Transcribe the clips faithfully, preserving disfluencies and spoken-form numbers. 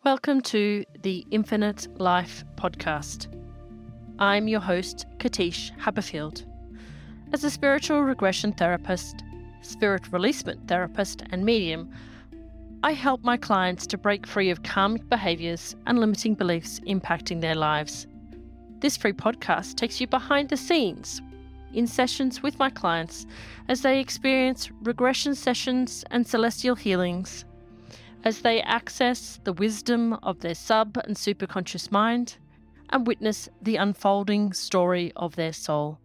Welcome to the Infinite Life podcast. I'm your host, Katish Haberfield. As a spiritual regression therapist, spirit releasement therapist, and medium, I help my clients to break free of karmic behaviours and limiting beliefs impacting their lives. This free podcast takes you behind the scenes in sessions with my clients as they experience regression sessions and celestial healings, as they access the wisdom of their sub and superconscious mind and witness the unfolding story of their soul.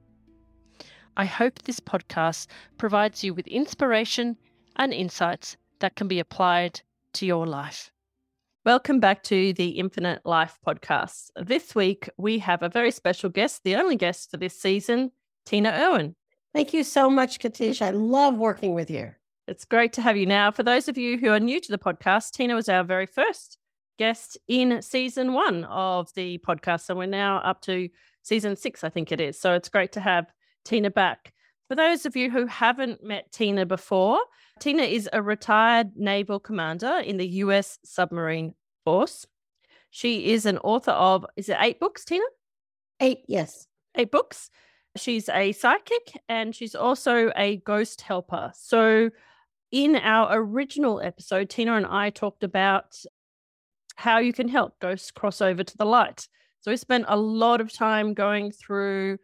I hope this podcast provides you with inspiration and insights that can be applied to your life. Welcome back to the Infinite Life podcast. This week we have a very special guest, the only guest for this season, Tina Erwin. Thank you so much, Katish. I love working with you. It's great to have you now. For those of you who are new to the podcast, Tina was our very first guest in season one of the podcast. And we're now up to season six, I think it is. So it's great to have Tina back. For those of you who haven't met Tina before, Tina is a retired naval commander in the U S Submarine Force. She is an author of, is it eight books, Tina? Eight, yes. Eight books. She's a psychic and she's also a ghost helper. So in our original episode, Tina and I talked about how you can help ghosts cross over to the light. So we spent a lot of time going through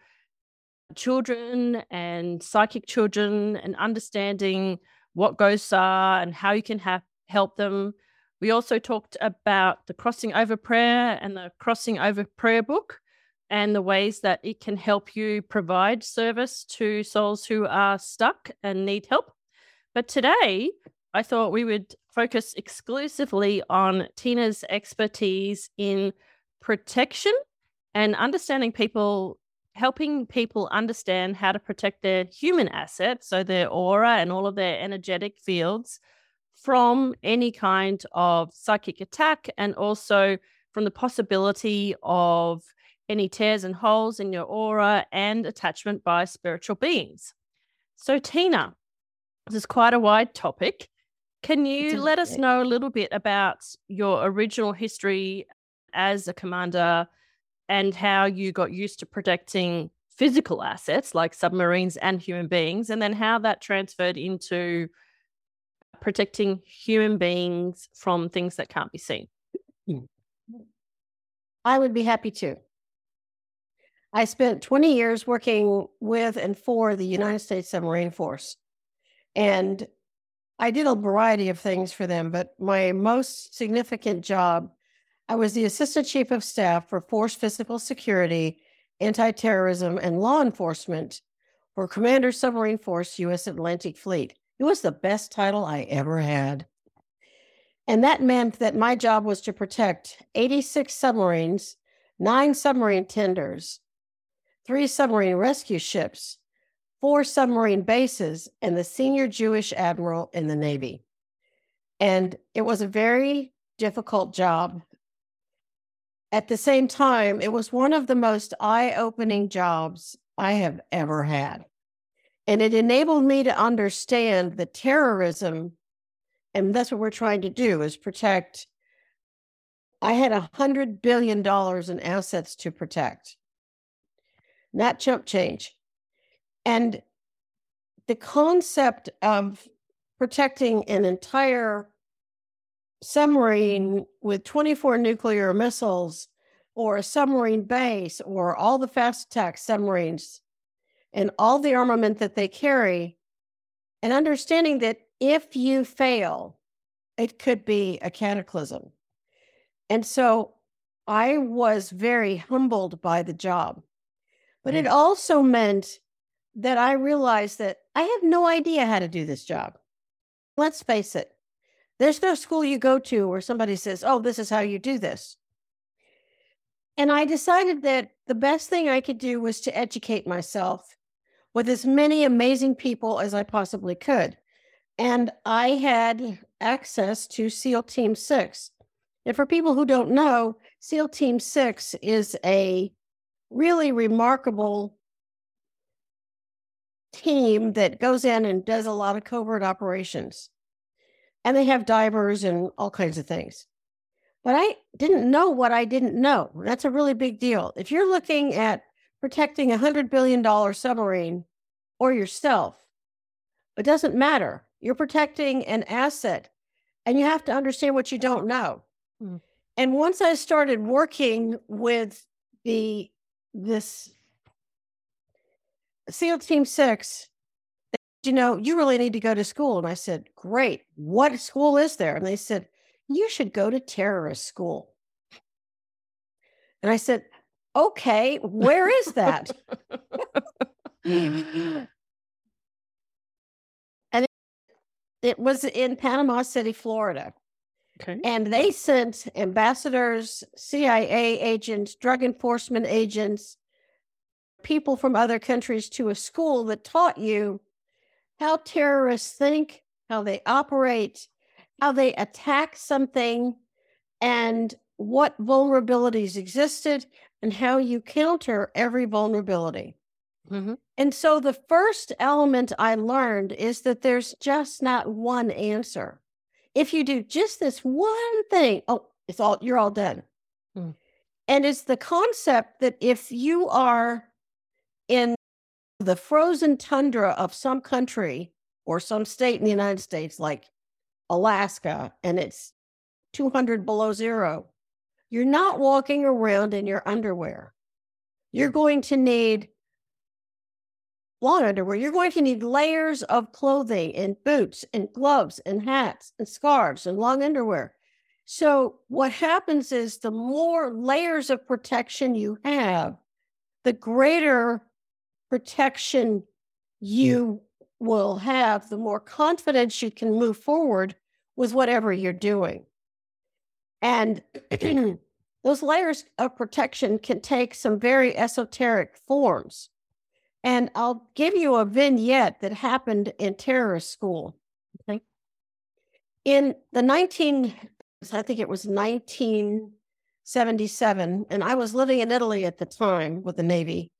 children and psychic children and understanding what ghosts are and how you can have, help them. We also talked about the crossing over prayer and the crossing over prayer book and the ways that it can help you provide service to souls who are stuck and need help. But today, I thought we would focus exclusively on Tina's expertise in protection and understanding people, helping people understand how to protect their human assets, so their aura and all of their energetic fields, from any kind of psychic attack and also from the possibility of any tears and holes in your aura and attachment by spiritual beings. So, Tina, this is quite a wide topic. Can you let us know a little bit about your original history as a commander and how you got used to protecting physical assets like submarines and human beings, and then how that transferred into protecting human beings from things that can't be seen? I would be happy to. I spent twenty years working with and for the United States Submarine Force. And I did a variety of things for them, but my most significant job, I was the Assistant Chief of Staff for Force Physical Security, Anti-Terrorism, and Law Enforcement for Commander Submarine Force, U S Atlantic Fleet. It was the best title I ever had. And that meant that my job was to protect eighty-six submarines, nine submarine tenders, three submarine rescue ships, four submarine bases, and the senior Jewish admiral in the Navy. And it was a very difficult job. At the same time, it was one of the most eye-opening jobs I have ever had. And it enabled me to understand that terrorism, and that's what we're trying to do, is protect. I had one hundred billion dollars in assets to protect, not chump change. And the concept of protecting an entire submarine with twenty-four nuclear missiles, or a submarine base, or all the fast attack submarines and all the armament that they carry, and understanding that if you fail, it could be a cataclysm. And so I was very humbled by the job. But it also meant that I realized that I have no idea how to do this job. Let's face it. There's no school you go to where somebody says, oh, this is how you do this. And I decided that the best thing I could do was to educate myself with as many amazing people as I possibly could. And I had access to SEAL Team six. And for people who don't know, SEAL Team six is a really remarkable team that goes in and does a lot of covert operations. And they have divers and all kinds of things. But I didn't know what I didn't know. That's a really big deal. If you're looking at protecting a one hundred billion dollars submarine or yourself, it doesn't matter. You're protecting an asset, and you have to understand what you don't know. Mm. And once I started working with the this SEAL Team Six, they said, you know, you really need to go to school. And I said, great. What school is there? And they said, you should go to terrorist school. And I said, okay, where is that? And it was in Panama City, Florida. Okay. And they sent ambassadors, C I A agents, drug enforcement agents, people from other countries to a school that taught you how terrorists think, how they operate, how they attack something, and what vulnerabilities existed, and how you counter every vulnerability. Mm-hmm. And so the first element I learned is that there's just not one answer. If you do just this one thing, oh, it's all you're all done. Mm. And it's the concept that if you are in the frozen tundra of some country or some state in the United States, like Alaska, and it's two hundred below zero, you're not walking around in your underwear. You're going to need long underwear. You're going to need layers of clothing and boots and gloves and hats and scarves and long underwear. So what happens is the more layers of protection you have, the greater protection you will have, the more confidence you can move forward with whatever you're doing. And those layers of protection can take some very esoteric forms. And I'll give you a vignette that happened in terrorist school. Okay. In the nineteen, I think it was nineteen seventy-seven, and I was living in Italy at the time with the Navy.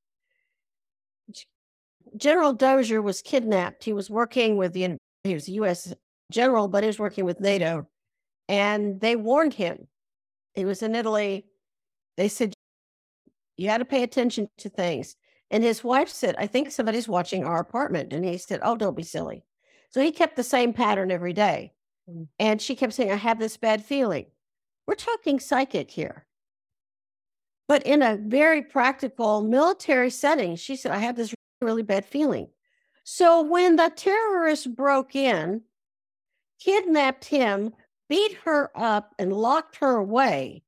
General Dozier was kidnapped. He was working with the, he was a U S general, but he was working with NATO. And they warned him. He was in Italy. They said, you got to pay attention to things. And his wife said, I think somebody's watching our apartment. And he said, oh, don't be silly. So he kept the same pattern every day. Mm. And she kept saying, I have this bad feeling. We're talking psychic here. But in a very practical military setting, she said, I have this really bad feeling. So when the terrorists broke in, kidnapped him, beat her up, and locked her away,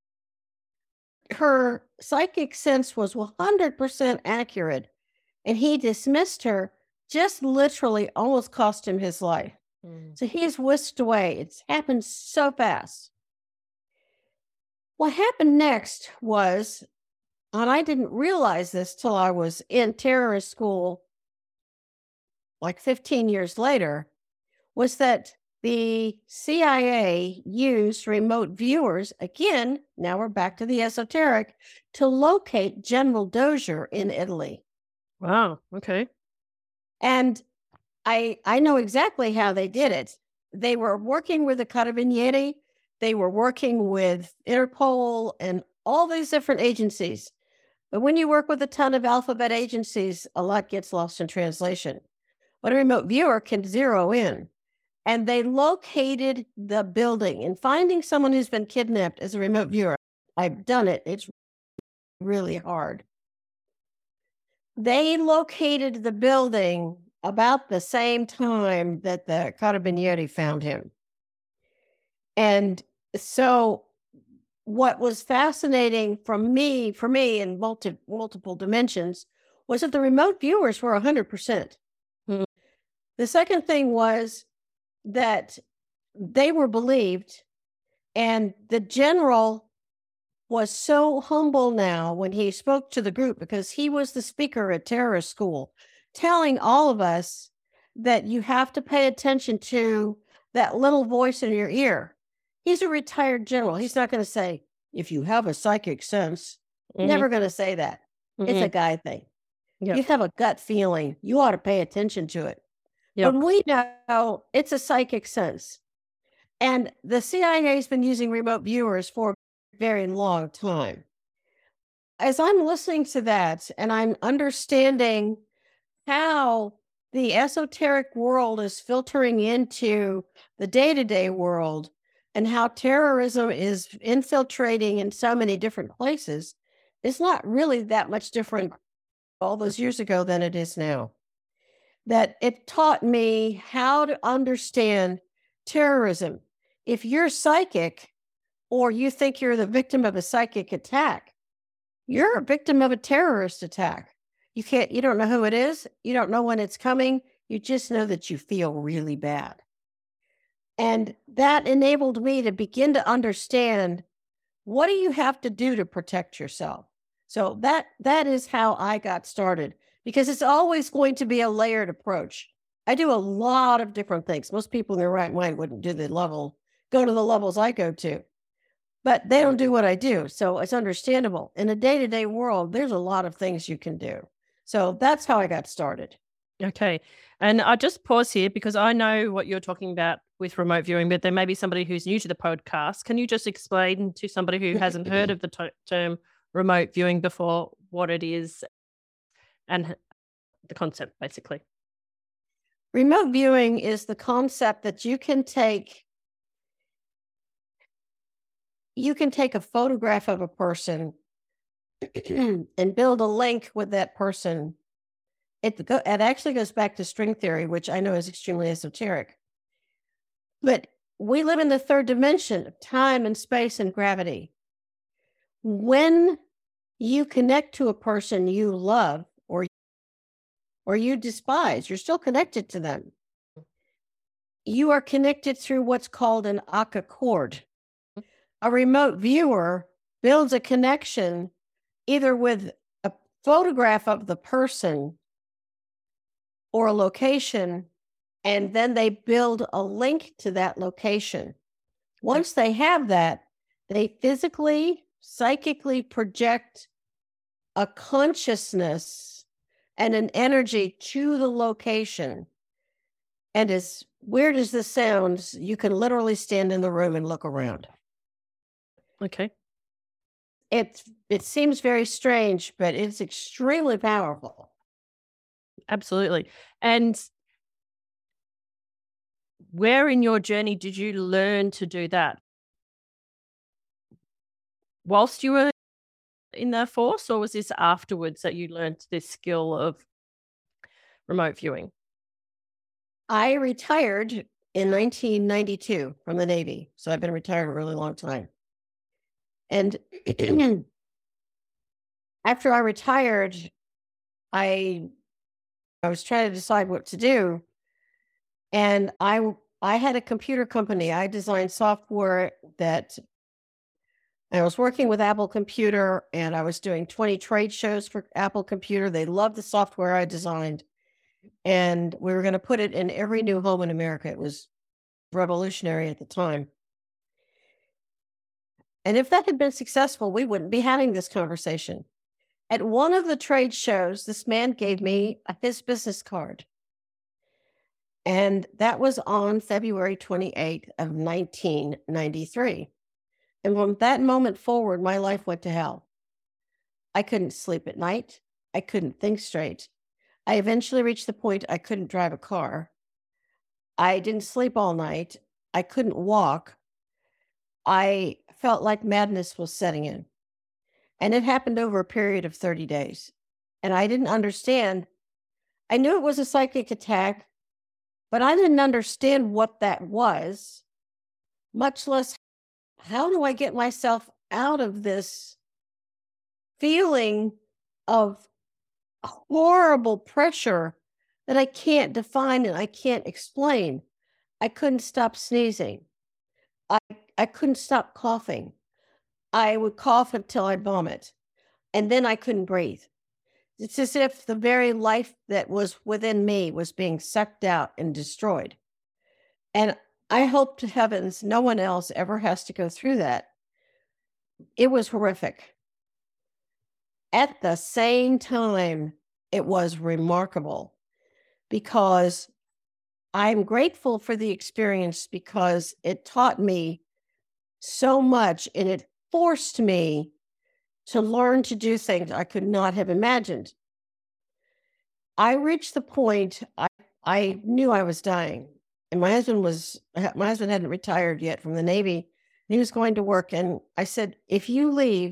her psychic sense was one hundred percent accurate, and he dismissed her, just literally almost cost him his life. Mm. So he's whisked away. It's happened so fast. What happened next was, and I didn't realize this till I was in terrorist school like fifteen years later, was that the C I A used remote viewers, again, now we're back to the esoteric, to locate General Dozier in Italy. Wow, okay. And I I know exactly how they did it. They were working with the Carabinieri, they were working with Interpol and all these different agencies. But when you work with a ton of alphabet agencies, a lot gets lost in translation. But a remote viewer can zero in. And they located the building. And finding someone who's been kidnapped as a remote viewer, I've done it. It's really hard. They located the building about the same time that the Carabinieri found him. And so what was fascinating from me, for me in multi, multiple dimensions, was that the remote viewers were one hundred percent. Mm-hmm. The second thing was that they were believed, and the general was so humble now when he spoke to the group, because he was the speaker at terrorist school, telling all of us that you have to pay attention to that little voice in your ear. He's a retired general. He's not going to say, if you have a psychic sense, mm-hmm. never going to say that. Mm-hmm. It's a guy thing. Yep. You have a gut feeling. You ought to pay attention to it. Yep. But we know it's a psychic sense. And the C I A has been using remote viewers for a very long time. As I'm listening to that and I'm understanding how the esoteric world is filtering into the day to day world and how terrorism is infiltrating in so many different places, it's not really that much different all those years ago than it is now. That it taught me how to understand terrorism. If you're psychic or you think you're the victim of a psychic attack, you're a victim of a terrorist attack. You can't, you don't know who it is. You don't know when it's coming. You just know that you feel really bad. And that enabled me to begin to understand, what do you have to do to protect yourself? So that that is how I got started, because it's always going to be a layered approach. I do a lot of different things. Most people in their right mind wouldn't do the level, go to the levels I go to, but they don't do what I do. So it's understandable. In a day-to-day world, there's a lot of things you can do. So that's how I got started. Okay. And I just pause here because I know what you're talking about with remote viewing, but there may be somebody who's new to the podcast. Can you just explain to somebody who hasn't heard of the to- term remote viewing before what it is and the concept, basically? Remote viewing is the concept that you can take you can take a photograph of a person and build a link with that person. It, go, it actually goes back to string theory, which I know is extremely esoteric. But we live in the third dimension of time and space and gravity. When you connect to a person you love or, or you despise, you're still connected to them. You are connected through what's called an Aka cord. A remote viewer builds a connection either with a photograph of the person or a location, and then they build a link to that location. Once they have that, they physically, psychically project a consciousness and an energy to the location. And as weird as this sounds, you can literally stand in the room and look around. Okay. It, it seems very strange, but it's extremely powerful. Absolutely. And where in your journey did you learn to do that? Whilst you were in the force, or was this afterwards that you learned this skill of remote viewing? I retired in nineteen ninety-two from the Navy. So I've been retired a really long time. And after I retired, I I was trying to decide what to do. And I I had a computer company. I designed software that I was working with Apple Computer, and I was doing twenty trade shows for Apple Computer. They loved the software I designed. And we were going to put it in every new home in America. It was revolutionary at the time. And if that had been successful, we wouldn't be having this conversation. At one of the trade shows, this man gave me his business card. And that was on February twenty-eighth of nineteen ninety-three. And from that moment forward, my life went to hell. I couldn't sleep at night. I couldn't think straight. I eventually reached the point I couldn't drive a car. I didn't sleep all night. I couldn't walk. I felt like madness was setting in. And it happened over a period of thirty days. And I didn't understand. I knew it was a psychic attack, but I didn't understand what that was, much less how do I get myself out of this feeling of horrible pressure that I can't define and I can't explain. I couldn't stop sneezing. I, I couldn't stop coughing. I would cough until I'd vomit, and then I couldn't breathe. It's as if the very life that was within me was being sucked out and destroyed. And I hope to heavens no one else ever has to go through that. It was horrific. At the same time, it was remarkable because I'm grateful for the experience because it taught me so much and it forced me to learn to do things I could not have imagined. I reached the point I, I knew I was dying. And my husband was my husband hadn't retired yet from the Navy. He was going to work. And I said, if you leave,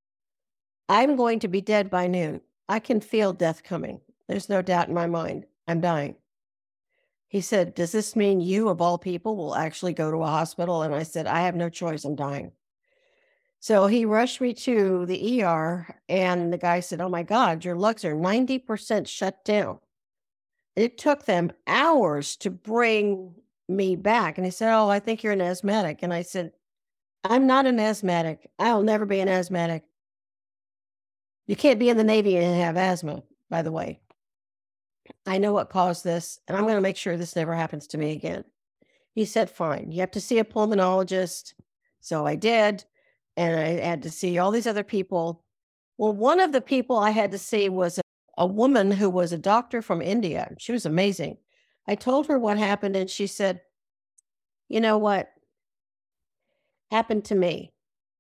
I'm going to be dead by noon. I can feel death coming. There's no doubt in my mind. I'm dying. He said, does this mean you, of all people, will actually go to a hospital? And I said, I have no choice. I'm dying. So he rushed me to the E R, and the guy said, oh my God, your lungs are ninety percent shut down. It took them hours to bring me back. And he said, oh, I think you're an asthmatic. And I said, I'm not an asthmatic. I'll never be an asthmatic. You can't be in the Navy and have asthma, by the way. I know what caused this, and I'm going to make sure this never happens to me again. He said, fine, you have to see a pulmonologist. So I did, and I had to see all these other people. Well, one of the people I had to see was a, a woman who was a doctor from India. She was amazing. I told her what happened, and she said, you know what happened to me?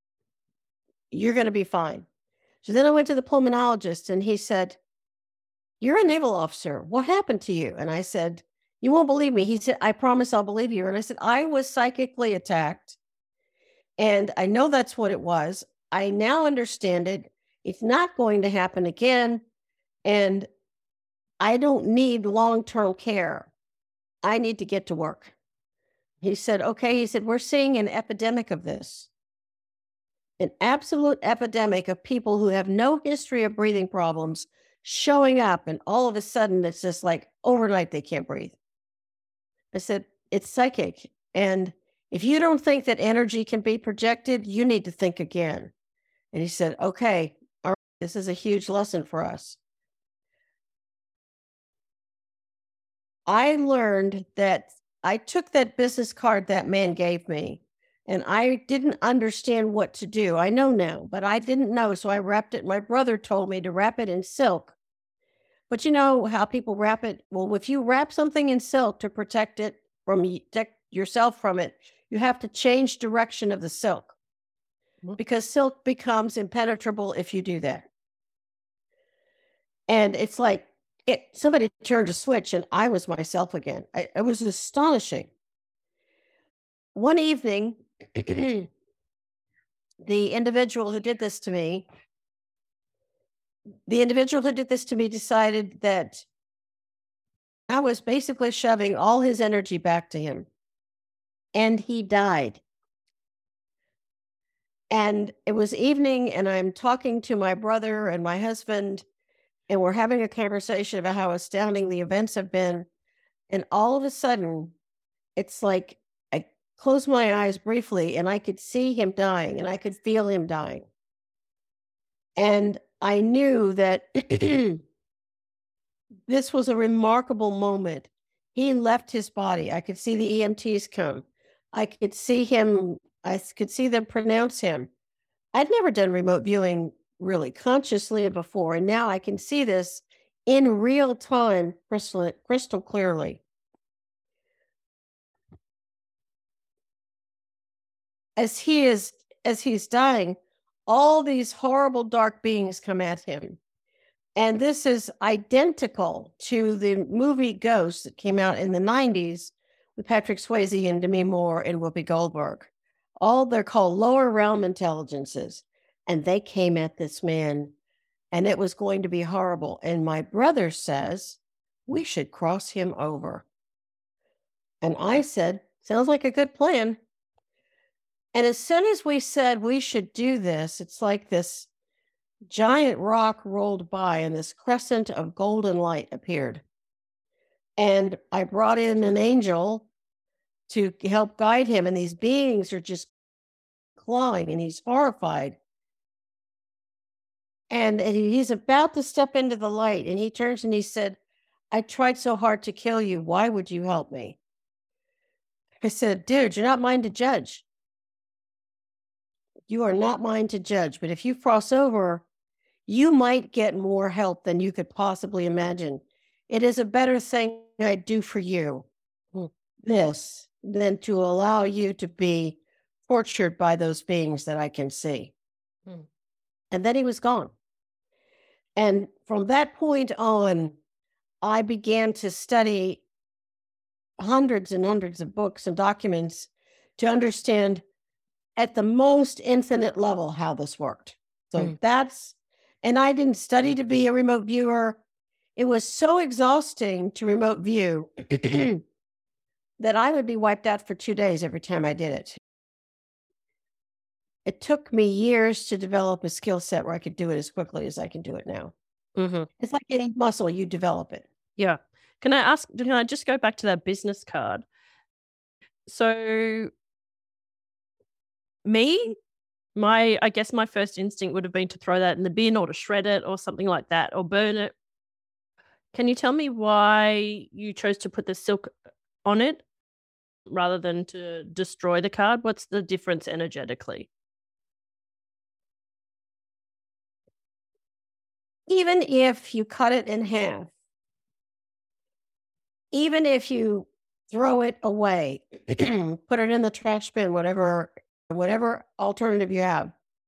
You're going to be fine. So then I went to the pulmonologist, and he said, you're a naval officer. What happened to you? And I said, you won't believe me. He said, I promise I'll believe you. And I said, I was psychically attacked. And I know that's what it was. I now understand it. It's not going to happen again. And I don't need long-term care. I need to get to work. He said, okay. He said, we're seeing an epidemic of this. An absolute epidemic of people who have no history of breathing problems showing up, and all of a sudden it's just like overnight they can't breathe. I said, it's psychic. And if you don't think that energy can be projected, you need to think again. And he said, okay, all right, this is a huge lesson for us. I learned that I took that business card that man gave me, and I didn't understand what to do. I know now, but I didn't know. So I wrapped it. My brother told me to wrap it in silk. But you know how people wrap it? Well, if you wrap something in silk to protect it from protect yourself from it, you have to change direction of the silk, because silk becomes impenetrable if you do that. And it's like it somebody turned a switch and I was myself again. I, it was astonishing. One evening, the individual who did this to me, the individual who did this to me decided that I was basically shoving all his energy back to him. And he died. And it was evening, and I'm talking to my brother and my husband, and we're having a conversation about how astounding the events have been. And all of a sudden, it's like I closed my eyes briefly, and I could see him dying, and I could feel him dying. And I knew that this was a remarkable moment. He left his body. I could see the E M Ts come. I could see him. I could see them pronounce him. I'd never done remote viewing really consciously before, and now I can see this in real time, crystal, crystal clearly. As he is, as he's dying, all these horrible dark beings come at him. And this is identical to the movie Ghost that came out in the nineties with Patrick Swayze and Demi Moore and Whoopi Goldberg. All they're called lower realm intelligences. And they came at this man, and it was going to be horrible. And my brother says, we should cross him over. And I said, sounds like a good plan. And as soon as we said we should do this, it's like this giant rock rolled by and this crescent of golden light appeared. And I brought in an angel to help guide him. And these beings are just clawing, and he's horrified. And, and he's about to step into the light, and he turns and he said, I tried so hard to kill you. Why would you help me? I said, dude, you're not mine to judge. You are not mine to judge. But if you cross over, you might get more help than you could possibly imagine. It is a better thing I'd do for you. this than to allow you to be tortured by those beings that I can see. Hmm. And then he was gone. And from that point on, I began to study hundreds and hundreds of books and documents to understand at the most infinite level how this worked. So mm. that's, and I didn't study to be a remote viewer. It was so exhausting to remote view that I would be wiped out for two days every time I did it. It took me years to develop a skill set where I could do it as quickly as I can do it now. Mm-hmm. It's like any muscle, you develop it. Yeah. Can I ask, can I just go back to that business card? So me, my, I guess my first instinct would have been to throw that in the bin or to shred it or something like that or burn it. Can you tell me why you chose to put the silk on it rather than to destroy the card? What's the difference energetically? Even if you cut it in half, even if you throw it away, put it in the trash bin, whatever, whatever alternative you have,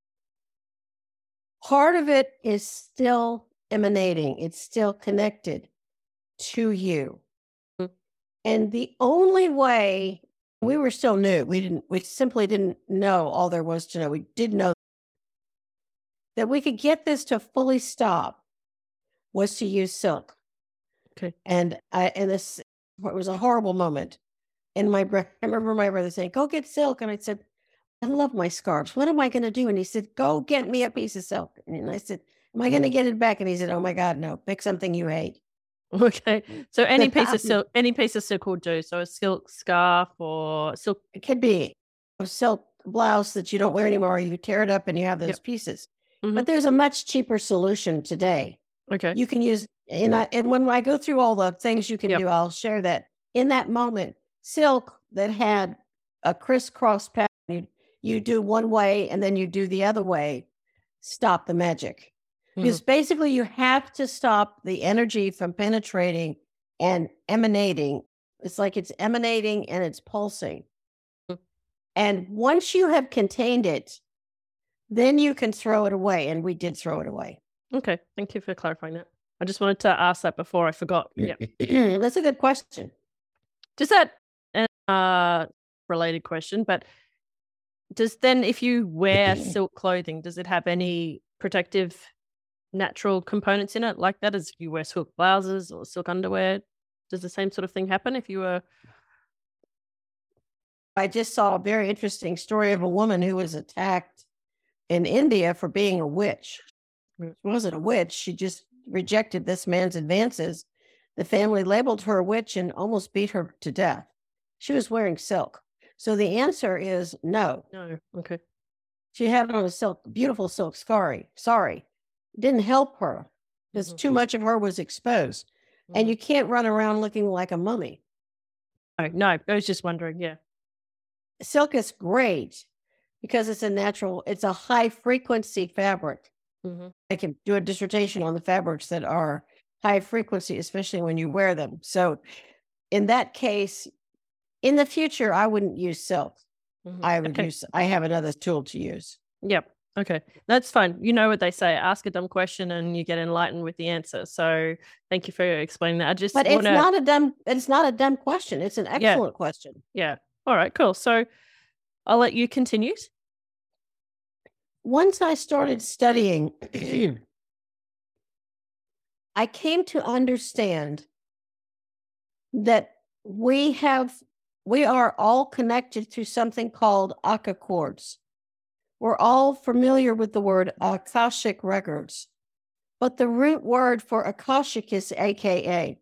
part of it is still emanating. It's still connected to you. Mm-hmm. And the only way, we were still new. We didn't, we simply didn't know all there was to know. We did know that we could get this to fully stop was to use silk. Okay. And I, and this, it was a horrible moment. And my brother, I remember my brother saying, go get silk. And I said, I love my scarves. What am I going to do? And he said, go get me a piece of silk. And I said, am I going to get it back? And he said, oh my God, no, pick something you hate. Okay. So any piece of silk, any piece of silk will do. So a silk scarf or silk. It could be a silk blouse that you don't wear anymore. You tear it up and you have those yep. pieces. Mm-hmm. But there's a much cheaper solution today. Okay. You can use, and, I, and when I go through all the things you can yep. do, I'll share that. In that moment, silk that had a crisscross pattern, you, you do one way and then you do the other way, stop the magic. Mm-hmm. Because basically you have to stop the energy from penetrating and emanating. It's like it's emanating and it's pulsing. Mm-hmm. And once you have contained it, then you can throw it away. And we did throw it away. Okay. Thank you for clarifying that. I just wanted to ask that before I forgot. Yeah. That's a good question. Does that, uh, related question, but does then, if you wear silk clothing, does it have any protective natural components in it like that as you wear silk blouses or silk underwear? Does the same sort of thing happen if you were? I just saw a very interesting story of a woman who was attacked in India for being a witch. She wasn't a witch. She just rejected this man's advances. The family labeled her a witch and almost beat her to death. She was wearing silk. So the answer is no. No. Okay. She had on a silk, beautiful silk sari. Sorry. It didn't help her because mm-hmm. too much of her was exposed. Mm-hmm. And you can't run around looking like a mummy. No, no, I was just wondering, yeah. Silk is great because it's a natural, it's a high frequency fabric. Mm-hmm. I can do a dissertation on the fabrics that are high frequency, especially when you wear them. So in that case, in the future, I wouldn't use silk. Mm-hmm. I would okay. use, I have another tool to use. Yep. Okay. That's fine. You know what they say, ask a dumb question and you get enlightened with the answer. So thank you for explaining that. I just But wanna... it's not a dumb, it's not a dumb question. It's an excellent yeah. question. Yeah. All right, cool. So I'll let you continue. Once I started studying, I came to understand that we have, we are all connected through something called Akashic cords. We're all familiar with the word Akashic records, but the root word for Akashic is A K A.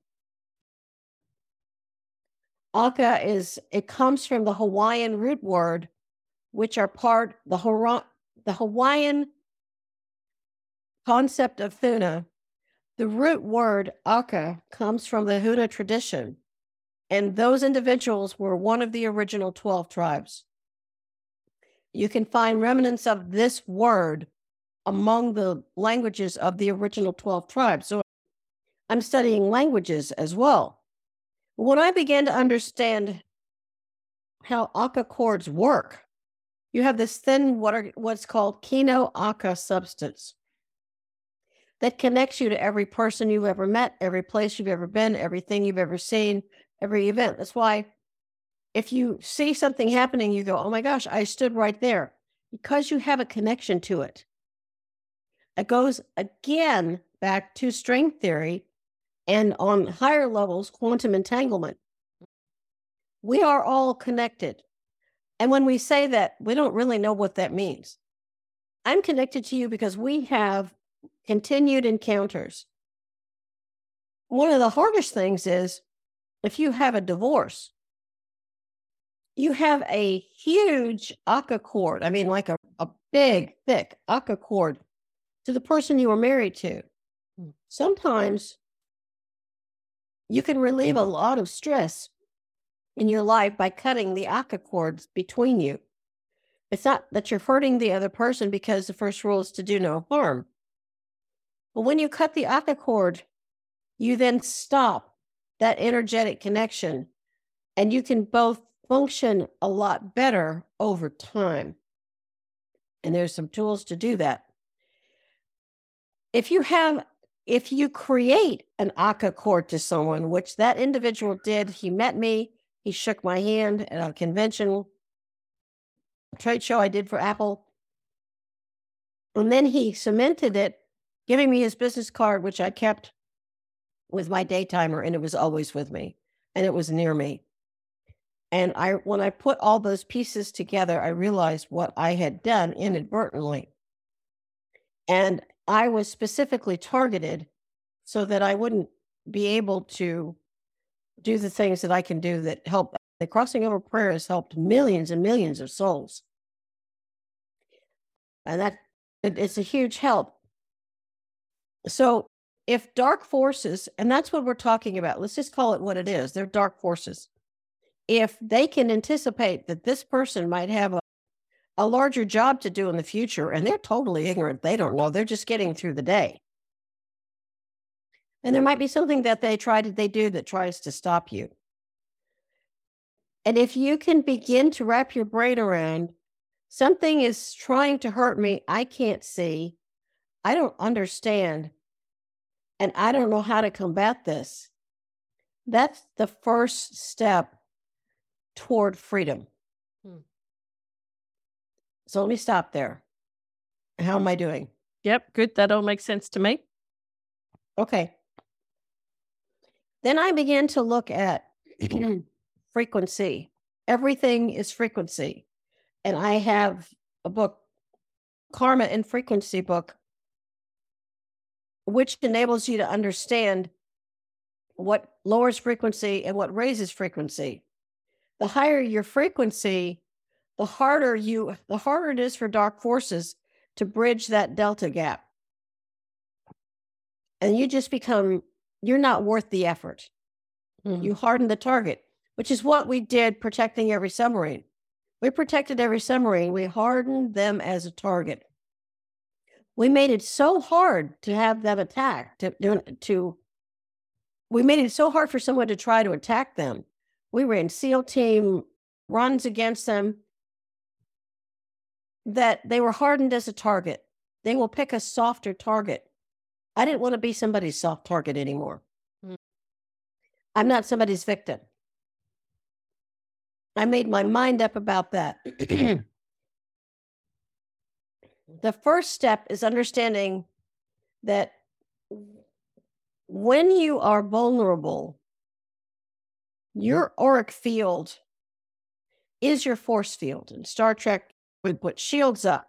Aka is, it comes from the Hawaiian root word, which are part, the, Hora, the Hawaiian concept of Huna. The root word Aka comes from the Huna tradition. And those individuals were one of the original twelve tribes. You can find remnants of this word among the languages of the original twelve tribes. So I'm studying languages as well. When I began to understand how Aka cords work. You have this thin, what are what's called Kino-Aka substance that connects you to every person you've ever met, every place you've ever been, everything you've ever seen, every event. That's why if you see something happening, you go, oh my gosh, I stood right there, because you have a connection to it. It goes again back to string theory and on higher levels, quantum entanglement. We are all connected. And when we say that, we don't really know what that means. I'm connected to you because we have continued encounters. One of the hardest things is if you have a divorce, you have a huge Aka cord. I mean, like a, a big, thick Aka cord to the person you were married to. Sometimes you can relieve a lot of stress in your life by cutting the Aka cords between you. It's not that you're hurting the other person, because the first rule is to do no harm. But when you cut the Aka cord, you then stop that energetic connection, and you can both function a lot better over time. And there's some tools to do that. If you have, if you create an Aka cord to someone, which that individual did, he met me, he shook my hand at a convention, a trade show I did for Apple, and then he cemented it, giving me his business card, which I kept with my daytimer, and it was always with me, and it was near me. And I, when I put all those pieces together, I realized what I had done inadvertently. And I was specifically targeted so that I wouldn't be able to do the things that I can do that help. The Crossing Over Prayer has helped millions and millions of souls. And that it, it's a huge help. So if dark forces, and that's what we're talking about, let's just call it what it is, they're dark forces. If they can anticipate that this person might have a, a larger job to do in the future, and they're totally ignorant, they don't know, they're just getting through the day. And there might be something that they try to they do that tries to stop you. And if you can begin to wrap your brain around, something is trying to hurt me, I can't see, I don't understand, and I don't know how to combat this, that's the first step toward freedom. Hmm. So let me stop there. How am I doing? Yep, good. That all makes sense to me. Okay. Then I began to look at frequency. Everything is frequency. And I have a book, Karma and Frequency book, which enables you to understand what lowers frequency and what raises frequency. The higher your frequency, the harder you, the harder it is for dark forces to bridge that delta gap. And you just become, you're not worth the effort. Mm-hmm. You harden the target, which is what we did protecting every submarine. We protected every submarine. We hardened them as a target. We made it so hard to have them attack, to, to, we made it so hard for someone to try to attack them. We ran SEAL team runs against them that they were hardened as a target. They will pick a softer target. I didn't want to be somebody's soft target anymore. Mm. I'm not somebody's victim. I made my mind up about that. The first step is understanding that when you are vulnerable, your auric field is your force field. In Star Trek, we put shields up.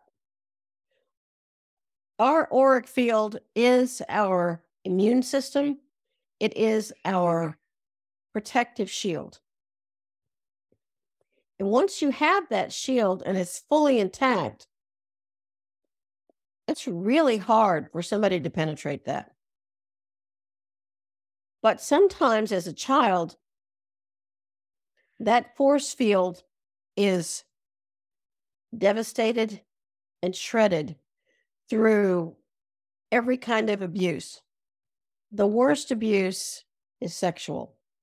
Our auric field is our immune system. It is our protective shield. And once you have that shield and it's fully intact, it's really hard for somebody to penetrate that. But sometimes as a child, that force field is devastated and shredded through every kind of abuse. The worst abuse is sexual,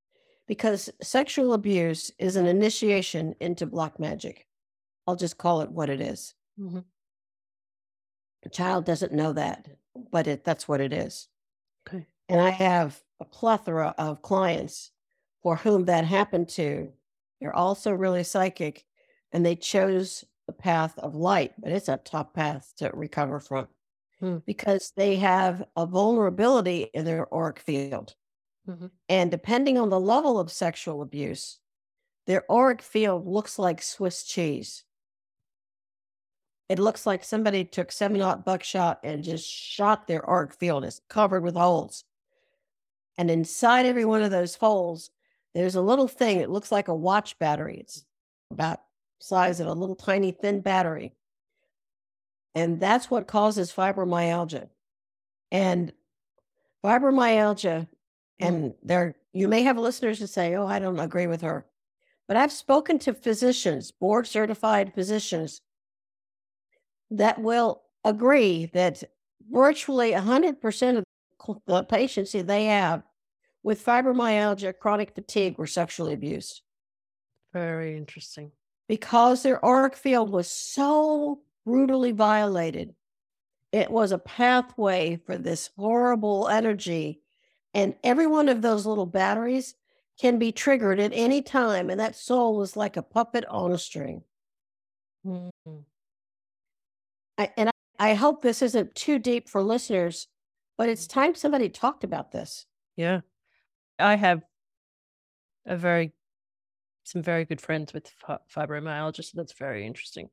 because sexual abuse is an initiation into black magic. I'll just call it what it is. Mm-hmm. The child doesn't know that, but it, that's what it is. Okay. And I have a plethora of clients for whom that happened to. They're also really psychic, and they chose the path of light, but it's a tough path to recover from Hmm. because they have a vulnerability in their auric field. Mm-hmm. And depending on the level of sexual abuse, their auric field looks like Swiss cheese. It looks like somebody took semi-aught buckshot and just shot their auric field. It's covered with holes. And inside every one of those holes, there's a little thing. It looks like a watch battery. It's about the size of a little tiny thin battery. And that's what causes fibromyalgia. And fibromyalgia, and there you may have listeners who say, oh, I don't agree with her. But I've spoken to physicians, board certified physicians, that will agree that virtually one hundred percent of the patients that they have with fibromyalgia, chronic fatigue, were sexually abused. Very interesting. Because their auric field was so brutally violated. It was a pathway for this horrible energy. And every one of those little batteries can be triggered at any time. And that soul was like a puppet on a string. Mm-hmm. I, and I, I hope this isn't too deep for listeners, but it's time somebody talked about this. Yeah. I have a very, some very good friends with fi- fibromyalgia, so that's very interesting.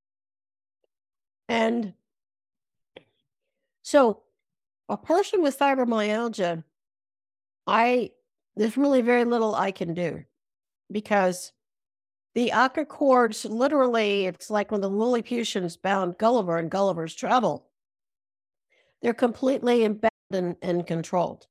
And so a person with fibromyalgia, I, there's really very little I can do because the Akka cords, literally, it's like when the Lilliputians bound Gulliver in Gulliver's Travel. They're completely embedded and, and controlled.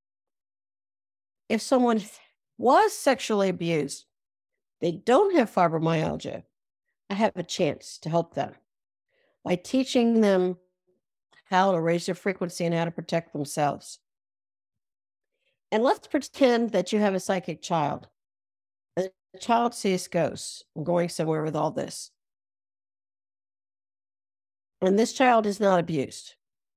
If someone was sexually abused, they don't have fibromyalgia, I have a chance to help them by teaching them how to raise their frequency and how to protect themselves. And let's pretend that you have a psychic child. The child sees ghosts. I'm going somewhere with all this. And this child is not abused.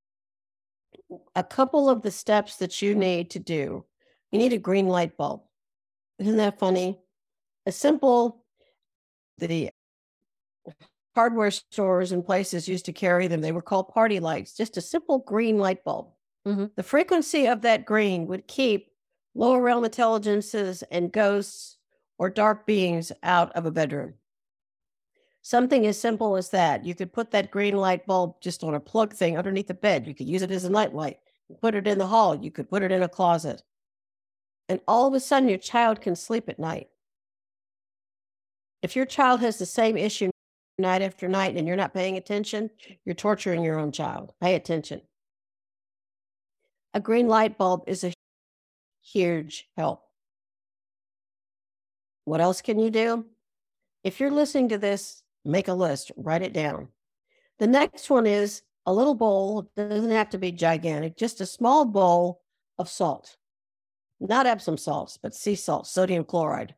A couple of the steps that you need to do, you need a green light bulb. Isn't that funny? A simple, the hardware stores and places used to carry them. They were called party lights, just a simple green light bulb. Mm-hmm. The frequency of that green would keep lower realm intelligences and ghosts or dark beings out of a bedroom. Something as simple as that. You could put that green light bulb just on a plug thing underneath the bed. You could use it as a night light. Put it in the hall. You could put it in a closet. And all of a sudden, your child can sleep at night. If your child has the same issue night after night and you're not paying attention, you're torturing your own child. Pay attention. A green light bulb is a huge help. What else can you do? If you're listening to this, make a list, write it down. The next one is a little bowl. It doesn't have to be gigantic, just a small bowl of salt. Not Epsom salts, but sea salt, sodium chloride.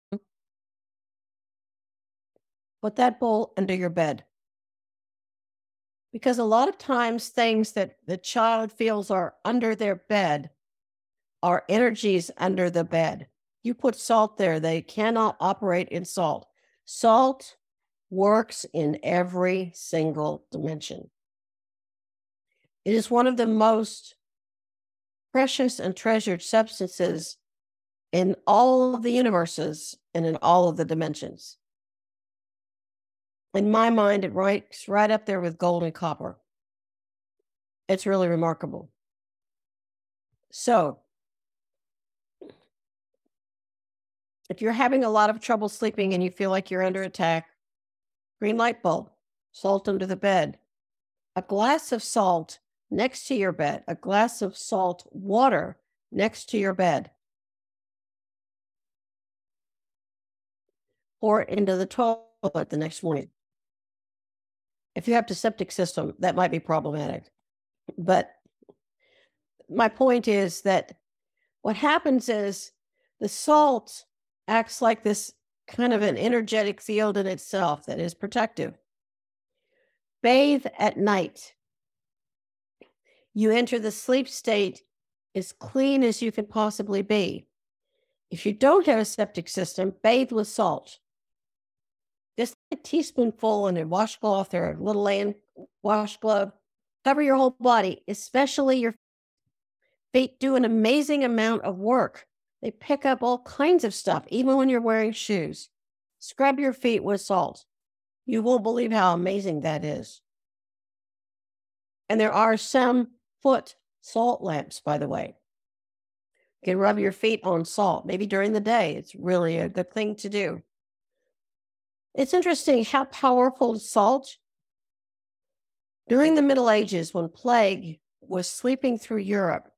Put that bowl under your bed. Because a lot of times things that the child feels are under their bed are energies under the bed. You put salt there, they cannot operate in salt. Salt works in every single dimension. It is one of the most precious and treasured substances in all of the universes and in all of the dimensions. In my mind, it ranks right up there with gold and copper. It's really remarkable. So, if you're having a lot of trouble sleeping and you feel like you're under attack, green light bulb, salt under the bed, a glass of salt next to your bed, a glass of salt water next to your bed. Pour it into the toilet the next morning. If you have a septic system, that might be problematic. But my point is that what happens is The salt acts like this kind of an energetic field in itself that is protective. Bathe at night. You enter the sleep state as clean as you can possibly be. If you don't have a septic system, bathe with salt. Just a teaspoonful in a washcloth or a little land washcloth. Cover your whole body, especially your feet. Do an amazing amount of work. They pick up all kinds of stuff, even when you're wearing shoes. Scrub your feet with salt. You won't believe how amazing that is. And there are some foot salt lamps, by the way. You can rub your feet on salt, maybe during the day. It's really a good thing to do. It's interesting how powerful salt. During the Middle Ages, when plague was sweeping through Europe,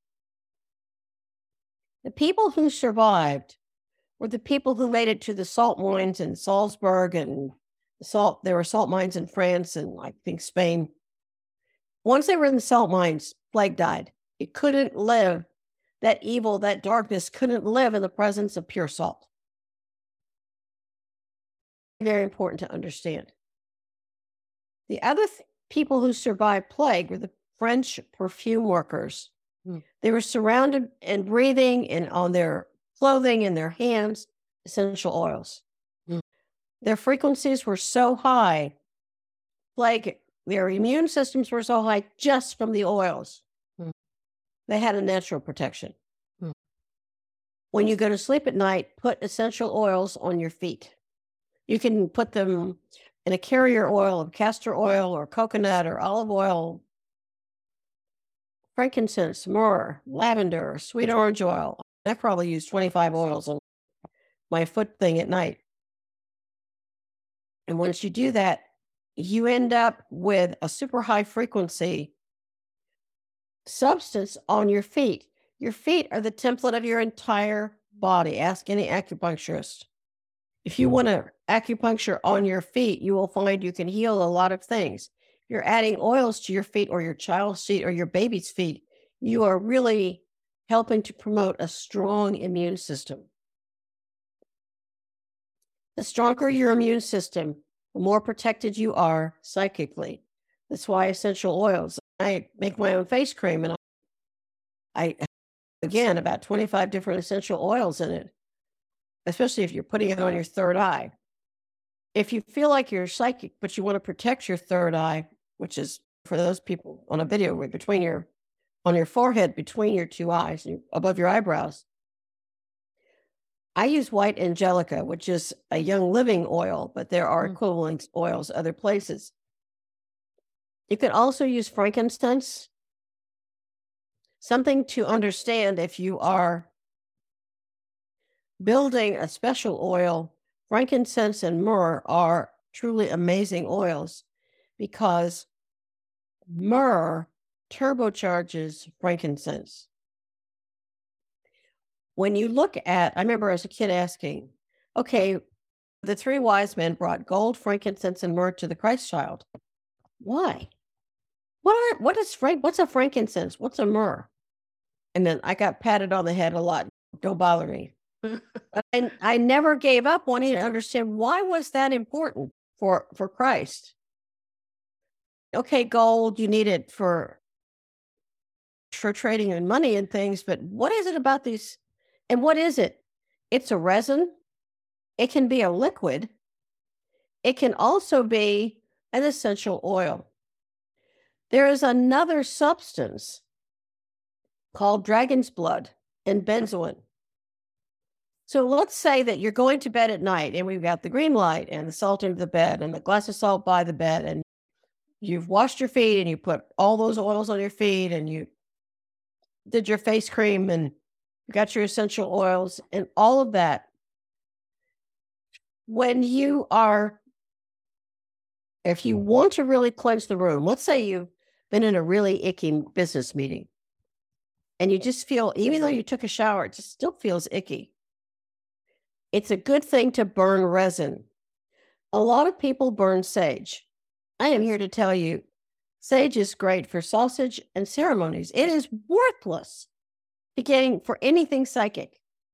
the people who survived were the people who made it to the salt mines in Salzburg, and the salt. There were salt mines in France and I think Spain. Once they were in the salt mines, plague died. It couldn't live. That evil, that darkness couldn't live in the presence of pure salt. Very important to understand. The other th- people who survived plague were the French perfume workers. Hmm. They were surrounded and breathing and on their clothing and their hands, essential oils. Hmm. Their frequencies were so high, plague, their immune systems were so high just from the oils. Hmm. They had a natural protection. Hmm. When you go to sleep at night, put essential oils on your feet. You can put them in a carrier oil of castor oil or coconut or olive oil, frankincense, myrrh, lavender, sweet orange oil. I probably use twenty-five oils on my foot thing at night. And once you do that, you end up with a super high frequency substance on your feet. Your feet are the template of your entire body. Ask any acupuncturist. If you want to acupuncture on your feet, you will find you can heal a lot of things. If you're adding oils to your feet or your child's feet or your baby's feet, you are really helping to promote a strong immune system. The stronger your immune system, the more protected you are psychically. That's why essential oils. I make my own face cream, and I, I again, about twenty-five different essential oils in it, especially if you're putting it on your third eye. If you feel like you're psychic, but you want to protect your third eye, which is for those people on a video between your, on your forehead, between your two eyes, above your eyebrows, I use white angelica, which is a young living oil, but there are mm. equivalent oils other places. You can also use frankincense. Something to understand if you are building a special oil, frankincense and myrrh are truly amazing oils because myrrh turbocharges frankincense. When you look at, I remember as a kid asking, okay, the three wise men brought gold, frankincense, and myrrh to the Christ child. Why? What are, what is frank? What's a frankincense? What's a myrrh? And then I got patted on the head a lot. Don't bother me. And I never gave up wanting to understand why was that important for, for Christ. Okay, gold, you need it for, for trading and money and things, but what is it about these? And what is it? It's a resin. It can be a liquid. It can also be an essential oil. There is another substance called dragon's blood and benzoin. So let's say that you're going to bed at night and we've got the green light and the salt into the bed and the glass of salt by the bed, and you've washed your feet and you put all those oils on your feet and you did your face cream and you got your essential oils and all of that. When you are, if you want to really cleanse the room, let's say you've been in a really icky business meeting and you just feel, even though you took a shower, it just still feels icky. It's a good thing to burn resin. A lot of people burn sage. I am here to tell you, sage is great for sausage and ceremonies. It is worthless beginning for anything psychic.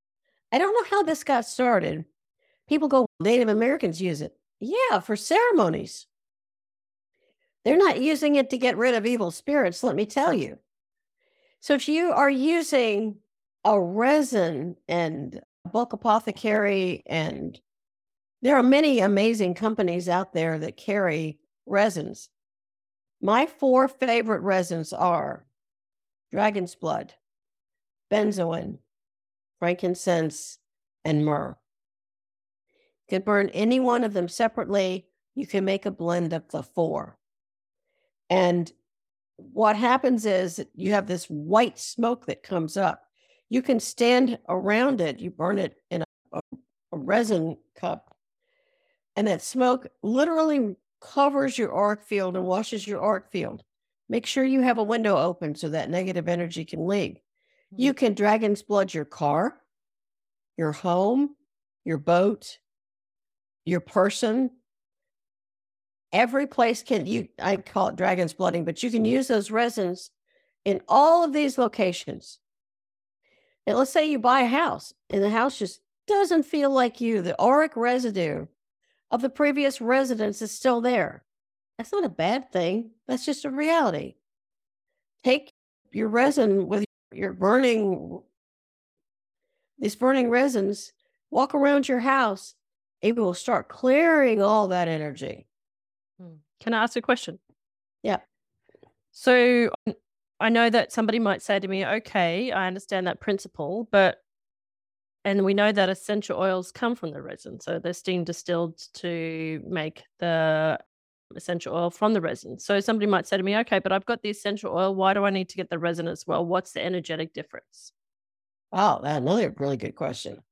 I don't know how this got started. People go, Native Americans use it. Yeah, for ceremonies. They're not using it to get rid of evil spirits, let me tell you. So if you are using a resin and bulk apothecary, and there are many amazing companies out there that carry resins. My four favorite resins are dragon's blood, benzoin, frankincense, and myrrh. You can burn any one of them separately. You can make a blend of the four. And what happens is you have this white smoke that comes up. You can stand around it. You burn it in a, a, a resin cup. And that smoke literally covers your auric field and washes your auric field. Make sure you have a window open so that negative energy can leave. Mm-hmm. You can dragon's blood your car, your home, your boat, your person. Every place can, you, I call it dragon's blooding, but you can use those resins in all of these locations. And let's say you buy a house and the house just doesn't feel like you. The auric residue of the previous residence is still there. That's not a bad thing. That's just a reality. Take your resin with your burning, these burning resins, walk around your house. It will start clearing all that energy. Can I ask a question? Yeah. So I know that somebody might say to me, okay, I understand that principle, but, and we know that essential oils come from the resin. So they're steam distilled to make the essential oil from the resin. So somebody might say to me, okay, but I've got the essential oil. Why do I need to get the resin as well? What's the energetic difference? Oh, that's another really good question.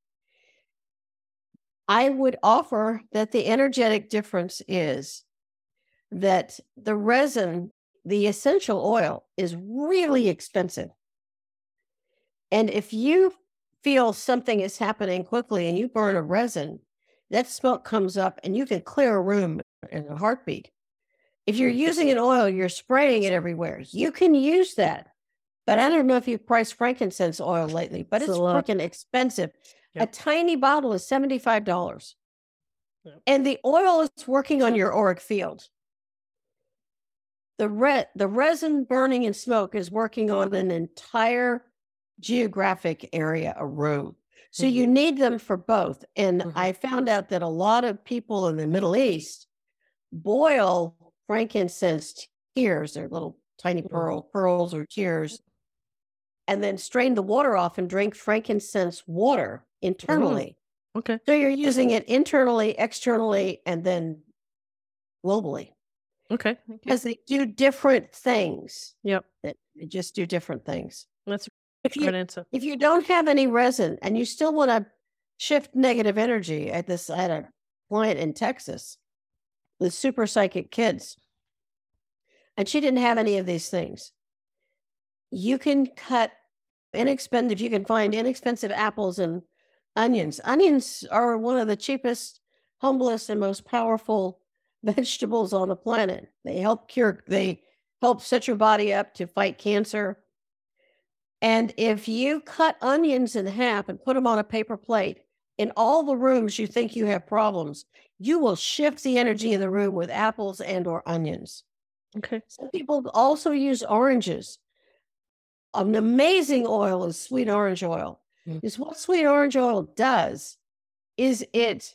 I would offer that the energetic difference is that the resin, the essential oil, is really expensive. And if you feel something is happening quickly and you burn a resin, that smoke comes up and you can clear a room in a heartbeat. If you're using an oil, you're spraying it everywhere. You can use that. But I don't know if you've priced frankincense oil lately, but it's, it's freaking expensive. Yep. A tiny bottle is seventy-five dollars. Yep. And the oil is working on your auric field. The, re- the resin burning and smoke is working on an entire geographic area, a room. So mm-hmm. you need them for both. And mm-hmm. I found out that a lot of people in the Middle East boil frankincense tears, they're little tiny pearl, pearls or tears, and then strain the water off and drink frankincense water internally. Mm-hmm. Okay. So you're using it internally, externally, and then globally. Okay. Because they do different things. Yep. They just do different things. That's a if you, good answer. If you don't have any resin and you still want to shift negative energy, at this, I had a client in Texas with super psychic kids, and she didn't have any of these things. You can cut inexpensive, you can find inexpensive apples and onions. Onions are one of the cheapest, humblest, and most powerful vegetables on the planet. They help cure, they help set your body up to fight cancer. And if you cut onions in half and put them on a paper plate, in all the rooms you think you have problems, you will shift the energy in the room with apples and or onions. Okay. Some people also use oranges. An amazing oil is sweet orange oil. Mm. Is what sweet orange oil does is it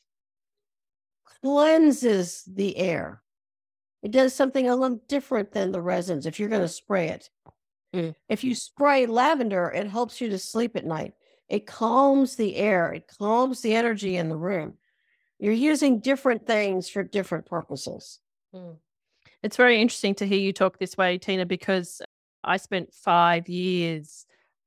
cleanses the air. It does something a little different than the resins if you're going to spray it. Mm. If you spray lavender, it helps you to sleep at night. It calms the air. It calms the energy in the room. You're using different things for different purposes. Mm. It's very interesting to hear you talk this way, Tina, because I spent five years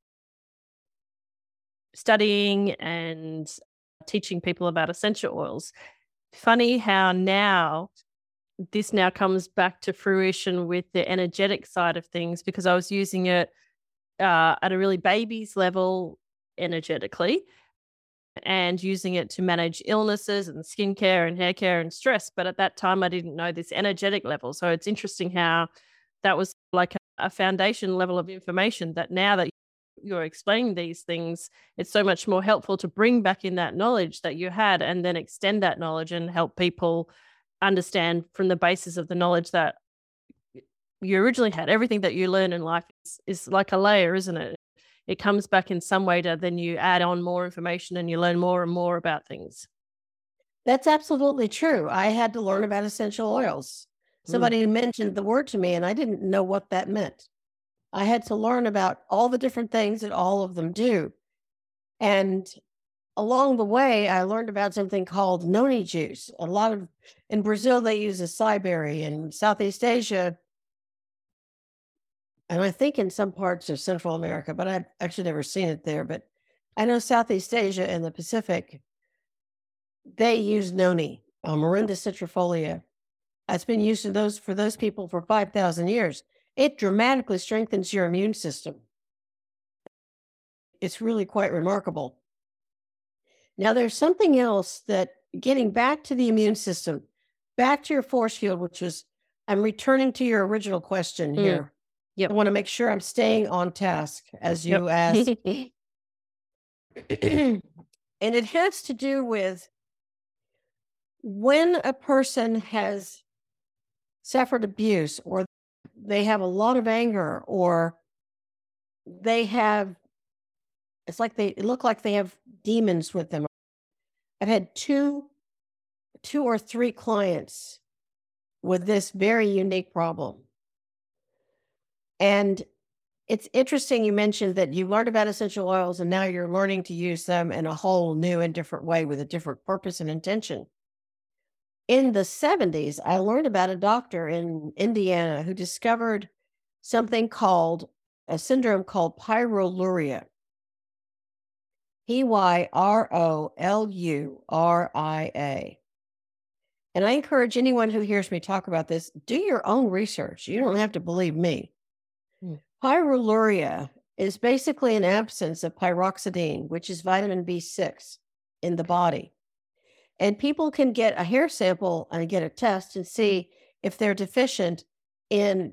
studying and teaching people about essential oils. Funny how now this now comes back to fruition with the energetic side of things, because I was using it uh, at a really baby's level energetically and using it to manage illnesses and skincare and hair care and stress. But at that time, I didn't know this energetic level. So it's interesting how that was like a, a foundation level of information that now that you're explaining these things, it's so much more helpful to bring back in that knowledge that you had and then extend that knowledge and help people understand from the basis of the knowledge that you originally had. Everything that you learn in life is, is like a layer, isn't it? It comes back in some way to then you add on more information and you learn more and more about things. That's absolutely true. I had to learn about essential oils. Somebody mm. mentioned the word to me and I didn't know what that meant. I had to learn about all the different things that all of them do. And along the way, I learned about something called noni juice. A lot of, in Brazil, they use acai berry. In Southeast Asia, and I think in some parts of Central America, but I've actually never seen it there. But I know Southeast Asia and the Pacific, they use noni, uh, Morinda citrifolia. It's been used to those for those people for five thousand years. It dramatically strengthens your immune system. It's really quite remarkable. Now, there's something else that, getting back to the immune system, back to your force field, which was, I'm returning to your original question mm. here. Yep. I want to make sure I'm staying on task, as you yep. asked. And it has to do with when a person has suffered abuse, or they have a lot of anger, or they have, it's like they look like they have demons with them. I've had two, two or three clients with this very unique problem. And it's interesting you mentioned that you learned about essential oils and now you're learning to use them in a whole new and different way with a different purpose and intention. In the seventies, I learned about a doctor in Indiana who discovered something called a syndrome called pyroluria. P Y R O L U R I A. And I encourage anyone who hears me talk about this, do your own research. You don't have to believe me. Hmm. Pyroluria is basically an absence of pyroxidine, which is vitamin B six in the body. And people can get a hair sample and get a test and see if they're deficient in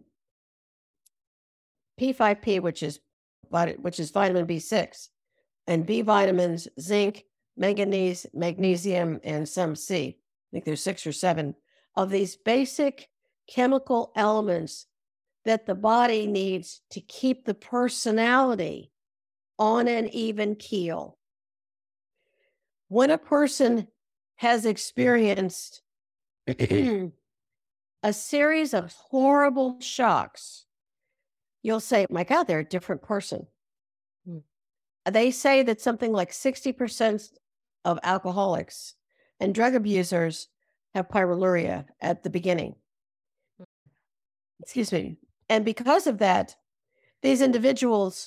P five P, which is, which is vitamin B six, and B vitamins, zinc, manganese, magnesium, and some C. I think there's six or seven of these basic chemical elements that the body needs to keep the personality on an even keel. When a person has experienced a series of horrible shocks, you'll say, my God, they're a different person. Hmm. They say that something like sixty percent of alcoholics and drug abusers have pyroluria at the beginning. Excuse me. And because of that, these individuals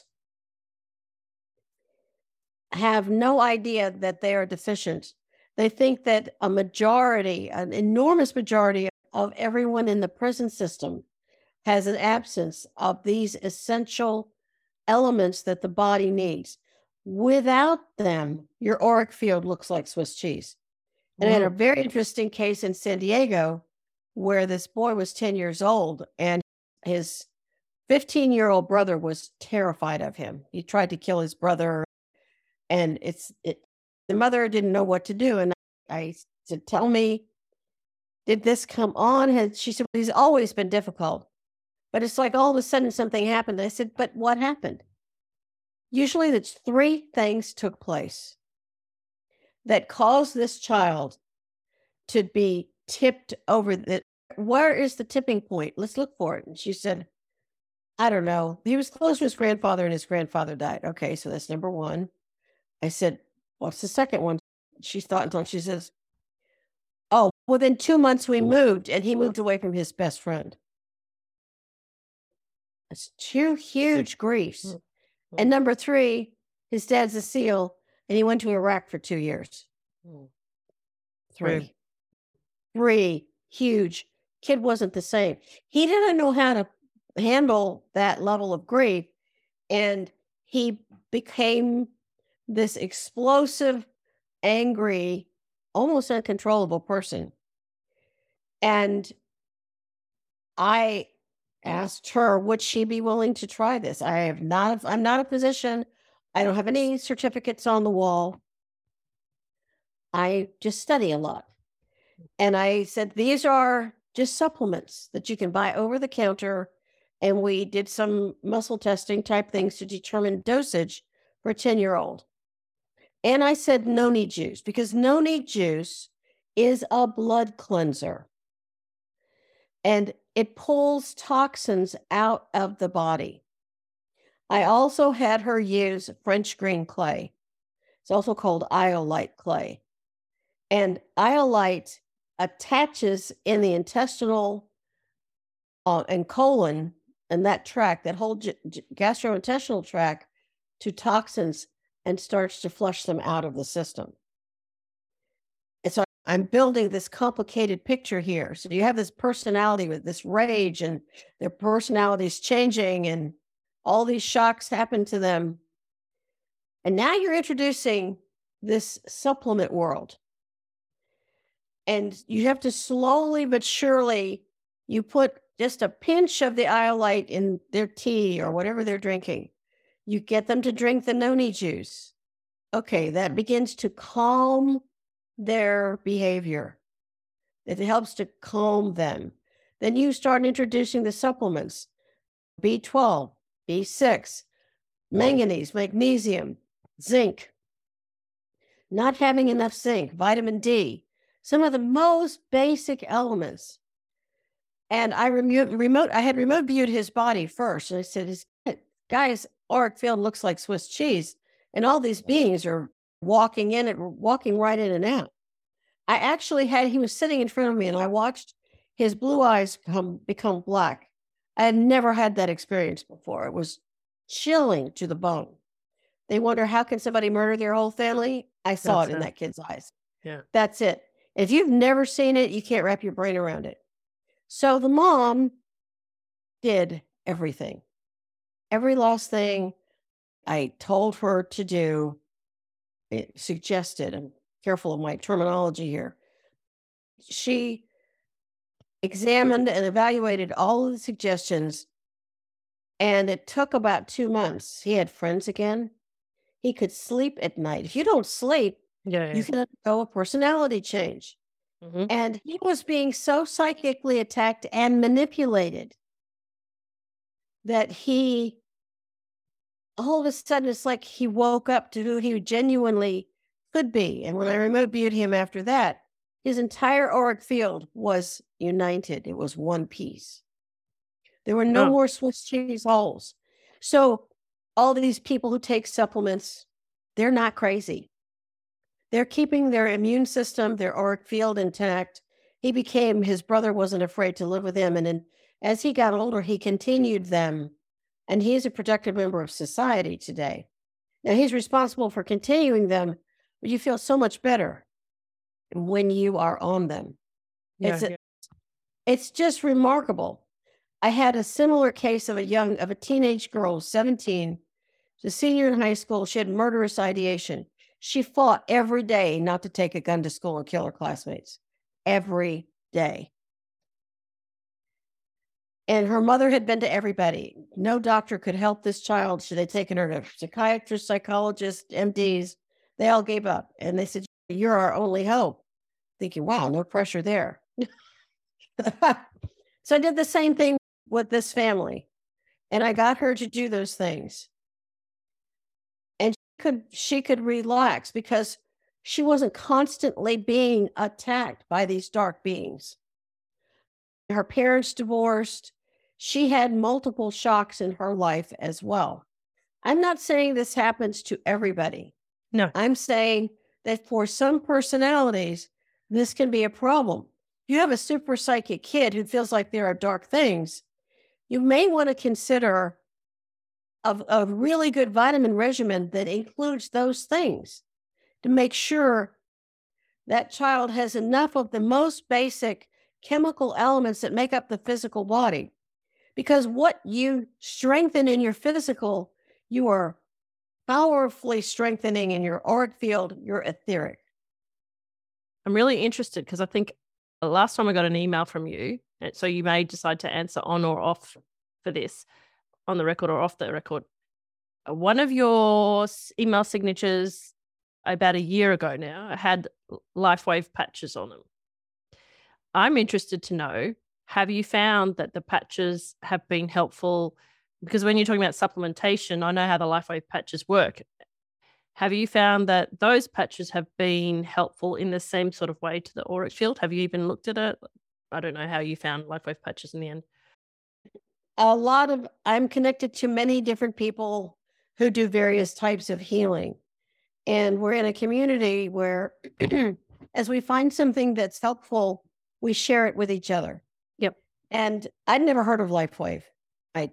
have no idea that they are deficient. They think that a majority, an enormous majority of everyone in the prison system has an absence of these essential elements that the body needs. Without them, your auric field looks like Swiss cheese. And I had a very interesting case in San Diego where this boy was ten years old and his fifteen-year-old brother was terrified of him. He tried to kill his brother, and it's it, the mother didn't know what to do. And I said, tell me, did this come on? And she said, he's always been difficult. But it's like all of a sudden something happened. I said, but what happened? Usually that's three things took place that caused this child to be tipped over. The, where is the tipping point? Let's look for it. And she said, I don't know. He was close to his grandfather and his grandfather died. Okay, so that's number one. I said, what's the second one? She thought until she says, oh, within two months we moved and he moved away from his best friend. That's two huge griefs. And number three, his dad's a SEAL and he went to Iraq for two years. Three. Three huge. Kid wasn't the same. He didn't know how to handle that level of grief. And he became this explosive, angry, almost uncontrollable person. And I asked her, would she be willing to try this? I have not, I'm not a physician. I don't have any certificates on the wall. I just study a lot. And I said, these are just supplements that you can buy over the counter. And we did some muscle testing type things to determine dosage for a ten-year-old. And I said noni juice, because noni juice is a blood cleanser. And it pulls toxins out of the body. I also had her use French green clay. It's also called iolite clay. And iolite attaches in the intestinal uh, and colon and that tract, that whole g- g- gastrointestinal tract, to toxins and starts to flush them out of the system. And so I'm building this complicated picture here. So you have this personality with this rage, and their personality is changing, and all these shocks happen to them. And now you're introducing this supplement world. And you have to slowly but surely, you put just a pinch of the iolite in their tea or whatever they're drinking. You get them to drink the noni juice. Okay, that begins to calm their behavior. It helps to calm them. Then you start introducing the supplements, B twelve, B six, manganese, magnesium, zinc. Not having enough zinc, vitamin D, some of the most basic elements. And I remote, remote I had remote viewed his body first. And I said, his guy's auric field looks like Swiss cheese. And all these beings are walking in and walking right in and out. I actually had, he was sitting in front of me, and I watched his blue eyes become, become black. I had never had that experience before. It was chilling to the bone. They wonder, how can somebody murder their whole family? I saw That's it in it. that kid's eyes. Yeah. That's it. If you've never seen it, you can't wrap your brain around it. So the mom did everything. Every last thing I told her to do, it suggested, I'm careful of my terminology here. She examined and evaluated all of the suggestions, and it took about two months. He had friends again. He could sleep at night. If you don't sleep, Yeah. you can undergo a personality change. Mm-hmm. And he was being so psychically attacked and manipulated that he, all of a sudden, it's like he woke up to who he genuinely could be. And when I remote viewed him after that, his entire auric field was united. It was one piece. There were no Oh. more Swiss cheese holes. So all these people who take supplements, they're not crazy. They're keeping their immune system, their auric field intact. He became, his brother wasn't afraid to live with him. And then as he got older, he continued them. And he's a productive member of society today. Now he's responsible for continuing them, but you feel so much better when you are on them. Yeah, it's, a, yeah. it's just remarkable. I had a similar case of a young, of a teenage girl, seventeen, she's a senior in high school. She had murderous ideation. She fought every day not to take a gun to school and kill her classmates. Every day. And her mother had been to everybody. No doctor could help this child. Should they taken her to psychiatrists, psychologists, M Ds? They all gave up. And they said, you're our only hope. Thinking, wow, no pressure there. So I did the same thing with this family. And I got her to do those things. And she could, she could relax because she wasn't constantly being attacked by these dark beings. Her parents divorced. She had multiple shocks in her life as well. I'm not saying this happens to everybody. No. I'm saying that for some personalities, this can be a problem. If you have a super psychic kid who feels like there are dark things, you may want to consider a, a really good vitamin regimen that includes those things to make sure that child has enough of the most basic chemical elements that make up the physical body. Because what you strengthen in your physical, you are powerfully strengthening in your auric field, your etheric. I'm really interested because I think the last time I got an email from you, so you may decide to answer on or off for this on the record or off the record. One of your email signatures about a year ago now had LifeWave patches on them. I'm interested to know, have you found that the patches have been helpful? Because when you're talking about supplementation, I know how the LifeWave patches work. Have you found that those patches have been helpful in the same sort of way to the auric field? Have you even looked at it? I don't know how you found LifeWave patches in the end. A lot of, I'm connected to many different people who do various types of healing. And we're in a community where as we find something that's helpful, we share it with each other. Yep. And I'd never heard of LifeWave. I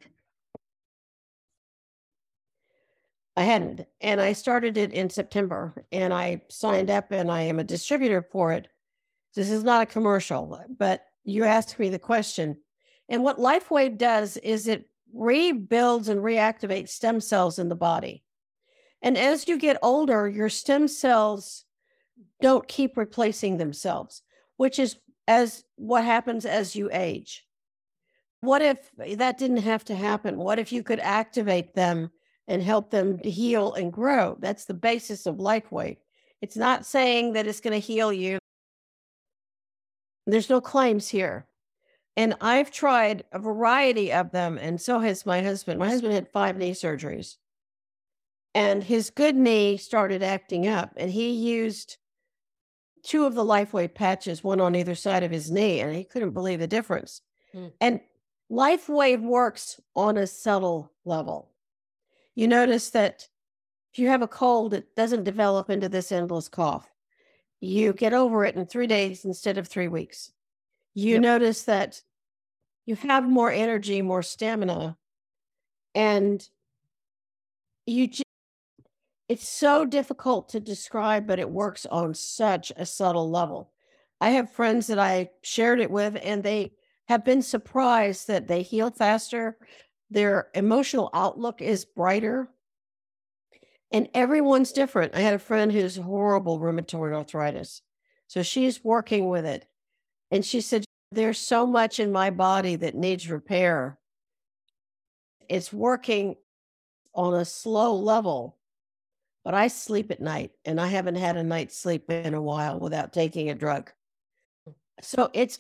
I hadn't. And I started it in September and I signed up and I am a distributor for it. This is not a commercial, but you asked me the question. And what LifeWave does is it rebuilds and reactivates stem cells in the body. And as you get older, your stem cells don't keep replacing themselves, which is as what happens as you age. What if that didn't have to happen? What if you could activate them and help them to heal and grow? That's the basis of LifeWave. It's not saying that it's going to heal you. There's no claims here. And I've tried a variety of them, and so has my husband. My husband had five knee surgeries. And his good knee started acting up, and he used two of the LifeWave patches, one on either side of his knee, and he couldn't believe the difference. Mm. And LifeWave works on a subtle level. You notice that if you have a cold, it doesn't develop into this endless cough. You get over it in three days instead of three weeks. You yep. notice that you have more energy, more stamina, and you just, it's so difficult to describe, but it works on such a subtle level. I have friends that I shared it with, and they have been surprised that they heal faster. Their emotional outlook is brighter. And everyone's different. I had a friend who's horrible rheumatoid arthritis. So she's working with it. And she said, there's so much in my body that needs repair. It's working on a slow level, but I sleep at night, and I haven't had a night's sleep in a while without taking a drug. So it's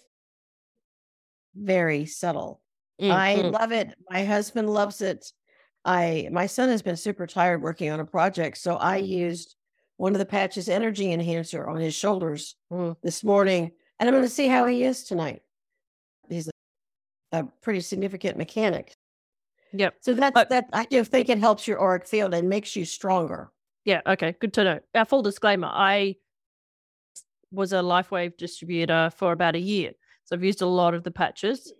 very subtle. Mm-hmm. I love it. My husband loves it. I my son has been super tired working on a project, so I used one of the patches energy enhancer on his shoulders mm. this morning, and I'm going to see how he is tonight. He's a, a pretty significant mechanic. Yep. So that's uh, that. I do think it helps your auric field and makes you stronger. Yeah. Okay. Good to know. Our full disclaimer: I was a LifeWave distributor for about a year, so I've used a lot of the patches.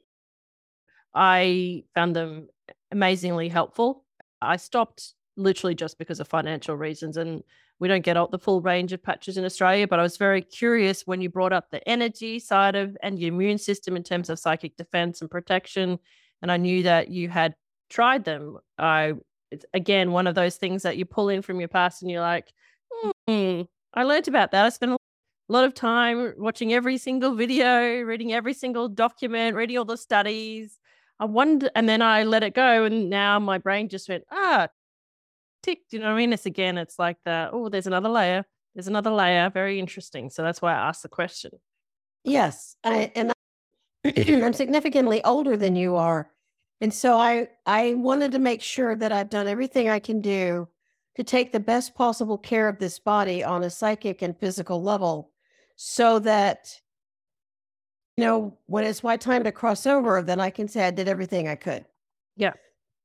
I found them amazingly helpful. I stopped literally just because of financial reasons, and we don't get the full range of patches in Australia, but I was very curious when you brought up the energy side of and your immune system in terms of psychic defense and protection, and I knew that you had tried them. I it's again one of those things that you pull in from your past and you're like, hmm, I learned about that. I spent a lot of time watching every single video, reading every single document, reading all the studies. I wonder, and then I let it go, and now my brain just went, ah, tick. Do you know what I mean? It's again, it's like the, oh, there's another layer. There's another layer. Very interesting. So that's why I asked the question. Yes. I, and I'm significantly older than you are. And so I, I wanted to make sure that I've done everything I can do to take the best possible care of this body on a psychic and physical level so that, you know, when it's my time to cross over, then I can say I did everything I could. Yeah.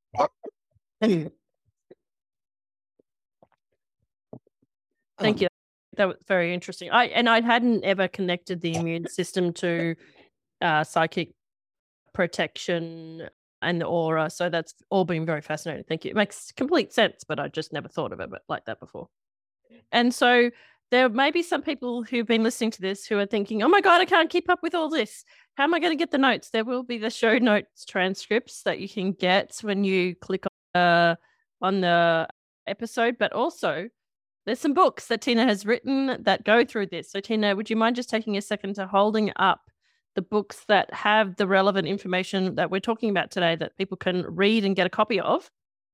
Thank you. That was very interesting. I and I hadn't ever connected the immune system to uh, psychic protection and the aura. So that's all been very fascinating. Thank you. It makes complete sense, but I just never thought of it like that before. And so there may be some people who've been listening to this who are thinking, oh my God, I can't keep up with all this. How am I going to get the notes? There will be the show notes transcripts that you can get when you click on, uh, on the episode, but also there's some books that Tina has written that go through this. So Tina, would you mind just taking a second to holding up the books that have the relevant information that we're talking about today that people can read and get a copy of?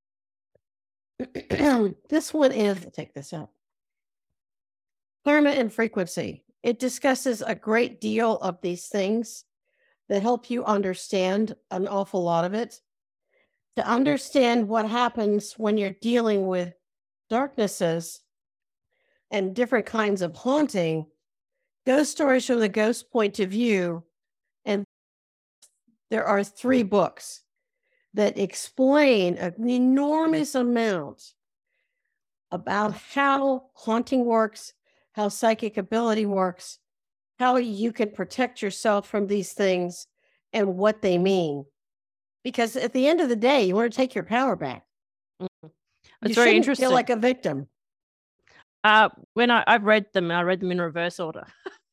This one is, take this out. Karma and Frequency. It discusses a great deal of these things that help you understand an awful lot of it. To understand what happens when you're dealing with darknesses and different kinds of haunting, ghost stories from the ghost point of view. And there are three books that explain an enormous amount about how haunting works, how psychic ability works, how you can protect yourself from these things, and what they mean. Because at the end of the day, you want to take your power back. Mm-hmm. You It's very shouldn't interesting. feel like a victim. Uh, when I, I've read them, I read them in reverse order.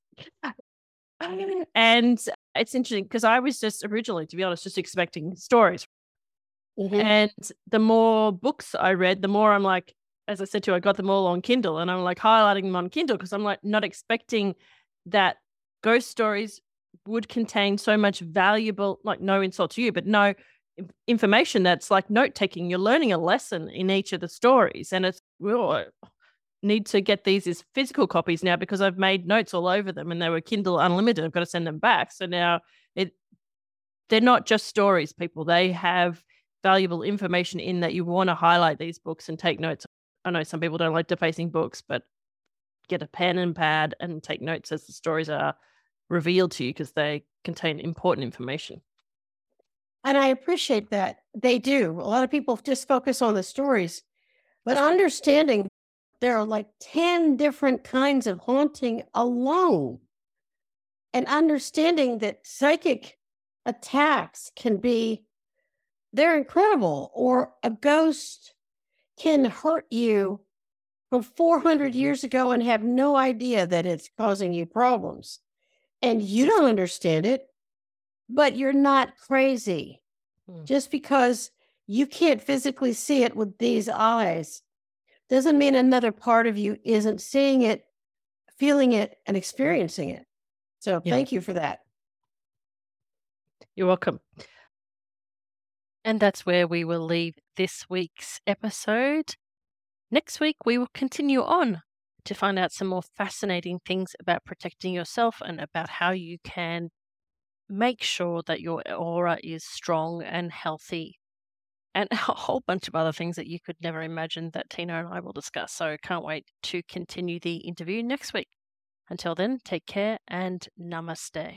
And it's interesting because I was just originally, to be honest, just expecting stories. Mm-hmm. And the more books I read, the more I'm like, as I said to you, I got them all on Kindle, and I'm like highlighting them on Kindle because I'm like not expecting that ghost stories would contain so much valuable, like no insult to you, but no information that's like note taking. You're learning a lesson in each of the stories, and it's well, need to get these as physical copies now because I've made notes all over them and they were Kindle Unlimited. I've got to send them back. So now it they're not just stories, people. They have valuable information in that you want to highlight these books and take notes. I know some people don't like defacing books, but get a pen and pad and take notes as the stories are revealed to you because they contain important information. And I appreciate that. They do. A lot of people just focus on the stories, but understanding there are like ten different kinds of haunting alone, and understanding that psychic attacks can be, they're incredible, or a ghost can hurt you from four hundred years ago and have no idea that it's causing you problems. And you don't understand it, but you're not crazy. Hmm. Just because you can't physically see it with these eyes doesn't mean another part of you isn't seeing it, feeling it, and experiencing it. So yeah. Thank you for that. You're welcome. And that's where we will leave this week's episode. Next week, we will continue on to find out some more fascinating things about protecting yourself and about how you can make sure that your aura is strong and healthy, and a whole bunch of other things that you could never imagine that Tina and I will discuss. So can't wait to continue the interview next week. Until then, take care and namaste.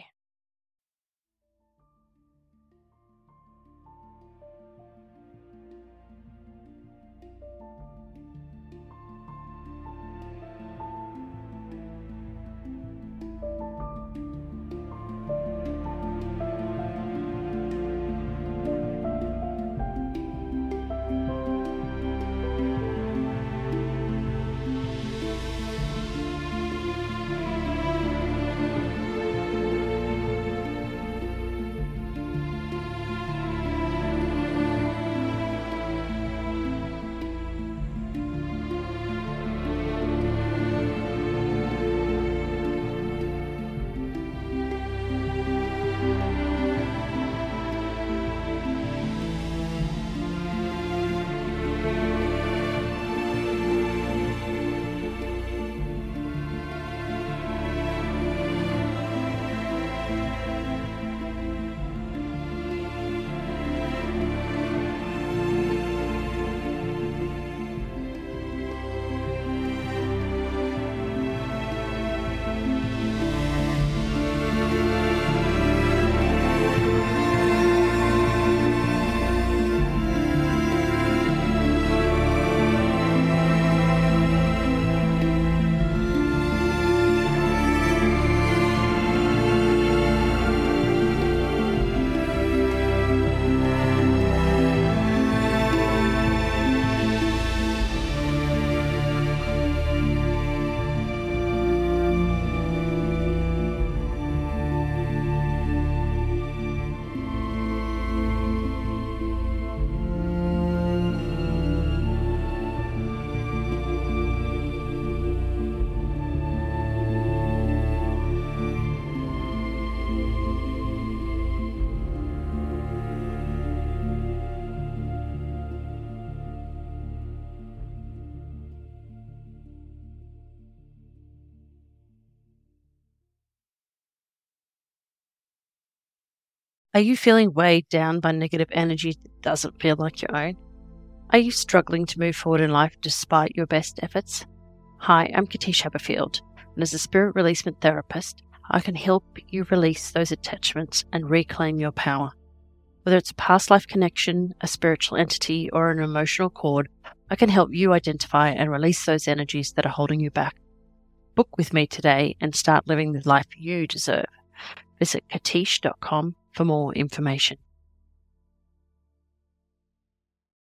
Are you feeling weighed down by negative energy that doesn't feel like your own? Are you struggling to move forward in life despite your best efforts? Hi, I'm Katish Haberfield, and as a spirit releasement therapist, I can help you release those attachments and reclaim your power. Whether it's a past life connection, a spiritual entity, or an emotional cord, I can help you identify and release those energies that are holding you back. Book with me today and start living the life you deserve. Visit katish dot com for more information.